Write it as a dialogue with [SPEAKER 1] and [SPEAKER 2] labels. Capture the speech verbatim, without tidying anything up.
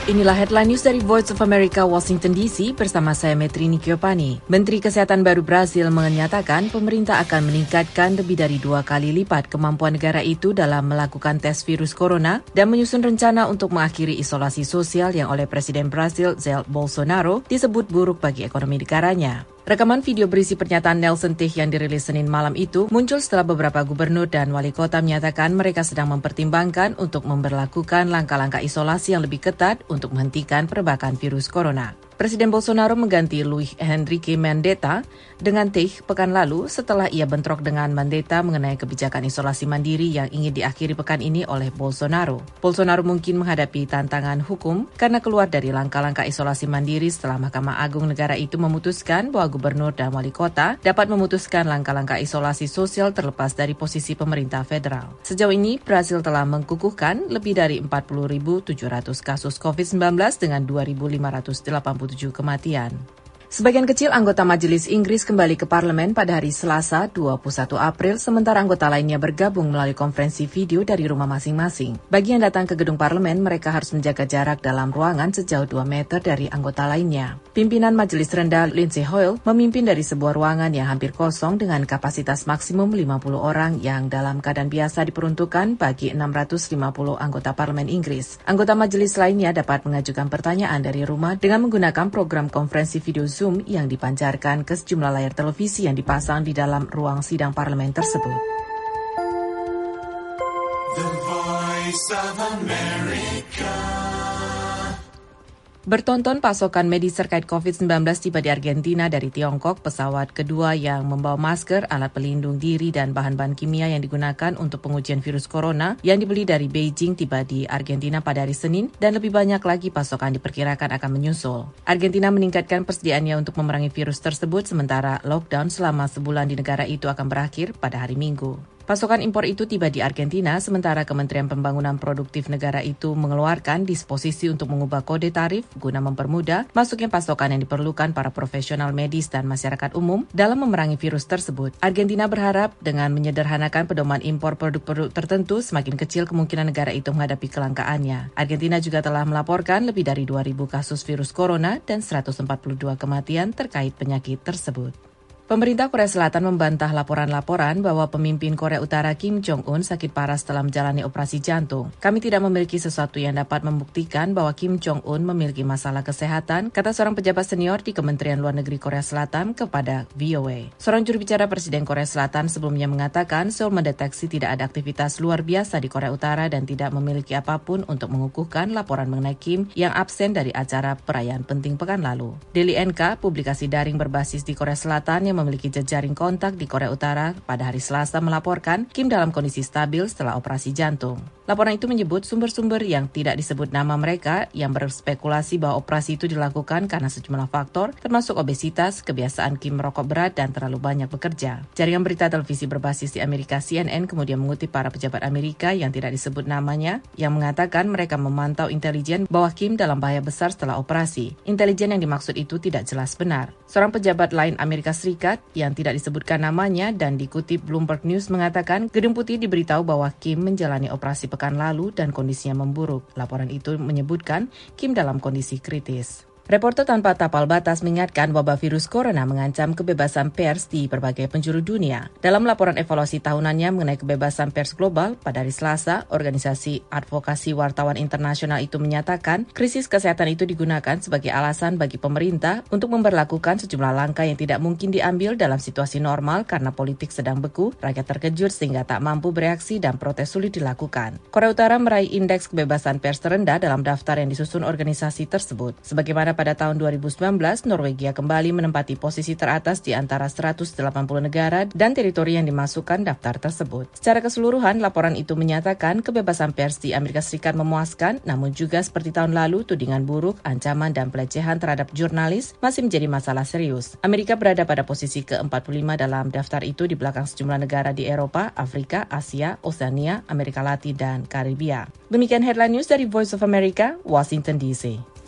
[SPEAKER 1] Inilah headline news dari Voice of America, Washington D C bersama saya Metrini Kiopani. Menteri Kesehatan baru Brasil menyatakan pemerintah akan meningkatkan lebih dari dua kali lipat kemampuan negara itu dalam melakukan tes virus corona dan menyusun rencana untuk mengakhiri isolasi sosial yang oleh Presiden Brasil Jair Bolsonaro disebut buruk bagi ekonomi negaranya. Rekaman video berisi pernyataan Nelson Teich yang dirilis Senin malam itu muncul setelah beberapa gubernur dan wali kota menyatakan mereka sedang mempertimbangkan untuk memberlakukan langkah-langkah isolasi yang lebih ketat untuk menghentikan perbakan virus corona. Presiden Bolsonaro mengganti Luiz Henrique Mandetta dengan Teich pekan lalu setelah ia bentrok dengan Mandetta mengenai kebijakan isolasi mandiri yang ingin diakhiri pekan ini oleh Bolsonaro. Bolsonaro mungkin menghadapi tantangan hukum karena keluar dari langkah-langkah isolasi mandiri setelah Mahkamah Agung negara itu memutuskan bahwa gubernur dan wali kota dapat memutuskan langkah-langkah isolasi sosial terlepas dari posisi pemerintah federal. Sejauh ini, Brasil telah mengkukuhkan lebih dari empat puluh ribu tujuh ratus kasus covid sembilan belas dengan dua ribu lima ratus delapan puluh tujuh kematian. Sebagian kecil anggota Majelis Inggris kembali ke parlemen pada hari Selasa dua puluh satu April, sementara anggota lainnya bergabung melalui konferensi video dari rumah masing-masing. Bagi yang datang ke gedung parlemen, mereka harus menjaga jarak dalam ruangan sejauh dua meter dari anggota lainnya. Pimpinan Majelis Rendah Lindsay Hoyle memimpin dari sebuah ruangan yang hampir kosong dengan kapasitas maksimum lima puluh orang yang dalam keadaan biasa diperuntukkan bagi enam ratus lima puluh anggota parlemen Inggris. Anggota majelis lainnya dapat mengajukan pertanyaan dari rumah dengan menggunakan program konferensi video Zoom yang dipancarkan ke sejumlah layar televisi yang dipasang di dalam ruang sidang parlemen tersebut. The Voice of America. Bertonton pasokan medis terkait covid sembilan belas tiba di Argentina dari Tiongkok. Pesawat kedua yang membawa masker, alat pelindung diri, dan bahan-bahan kimia yang digunakan untuk pengujian virus corona yang dibeli dari Beijing tiba di Argentina pada hari Senin, dan lebih banyak lagi pasokan diperkirakan akan menyusul. Argentina meningkatkan persediaannya untuk memerangi virus tersebut, sementara lockdown selama sebulan di negara itu akan berakhir pada hari Minggu. Pasokan impor itu tiba di Argentina, sementara Kementerian Pembangunan Produktif negara itu mengeluarkan disposisi untuk mengubah kode tarif guna mempermudah masuknya pasokan yang diperlukan para profesional medis dan masyarakat umum dalam memerangi virus tersebut. Argentina berharap dengan menyederhanakan pedoman impor produk-produk tertentu, semakin kecil kemungkinan negara itu menghadapi kelangkaannya. Argentina juga telah melaporkan lebih dari dua ribu kasus virus corona dan seratus empat puluh dua kematian terkait penyakit tersebut. Pemerintah Korea Selatan membantah laporan-laporan bahwa pemimpin Korea Utara Kim Jong-un sakit parah setelah menjalani operasi jantung. Kami tidak memiliki sesuatu yang dapat membuktikan bahwa Kim Jong-un memiliki masalah kesehatan, kata seorang pejabat senior di Kementerian Luar Negeri Korea Selatan kepada V O A. Seorang juru bicara Presiden Korea Selatan sebelumnya mengatakan Seoul mendeteksi tidak ada aktivitas luar biasa di Korea Utara dan tidak memiliki apapun untuk mengukuhkan laporan mengenai Kim yang absen dari acara perayaan penting pekan lalu. Daily N K, publikasi daring berbasis di Korea Selatan yang memiliki jejaring kontak di Korea Utara, pada hari Selasa melaporkan Kim dalam kondisi stabil setelah operasi jantung. Laporan itu menyebut sumber-sumber yang tidak disebut nama mereka yang berspekulasi bahwa operasi itu dilakukan karena sejumlah faktor, termasuk obesitas, kebiasaan Kim merokok berat, dan terlalu banyak bekerja. Jaringan berita televisi berbasis di Amerika C N N kemudian mengutip para pejabat Amerika yang tidak disebut namanya, yang mengatakan mereka memantau intelijen bahwa Kim dalam bahaya besar setelah operasi. Intelijen yang dimaksud itu tidak jelas benar. Seorang pejabat lain Amerika Serikat yang tidak disebutkan namanya dan dikutip Bloomberg News mengatakan Gedung Putih diberitahu bahwa Kim menjalani operasi pekan lalu dan kondisinya memburuk. Laporan itu menyebutkan Kim dalam kondisi kritis. Reporter Tanpa Tapal Batas mengingatkan wabah virus corona mengancam kebebasan pers di berbagai penjuru dunia. Dalam laporan evaluasi tahunannya mengenai kebebasan pers global pada hari Selasa, Organisasi Advokasi Wartawan Internasional itu menyatakan krisis kesehatan itu digunakan sebagai alasan bagi pemerintah untuk memberlakukan sejumlah langkah yang tidak mungkin diambil dalam situasi normal karena politik sedang beku, rakyat terkejut sehingga tak mampu bereaksi dan protes sulit dilakukan. Korea Utara meraih indeks kebebasan pers terendah dalam daftar yang disusun organisasi tersebut. Sebagaimana pada tahun dua ribu sembilan belas, Norwegia kembali menempati posisi teratas di antara seratus delapan puluh negara dan teritori yang dimasukkan daftar tersebut. Secara keseluruhan, laporan itu menyatakan kebebasan pers di Amerika Serikat memuaskan, namun juga seperti tahun lalu, tudingan buruk, ancaman, dan pelecehan terhadap jurnalis masih menjadi masalah serius. Amerika berada pada posisi ke empat puluh lima dalam daftar itu di belakang sejumlah negara di Eropa, Afrika, Asia, Oseania, Amerika Latin, dan Karibia. Demikian headline news dari Voice of America, Washington D C.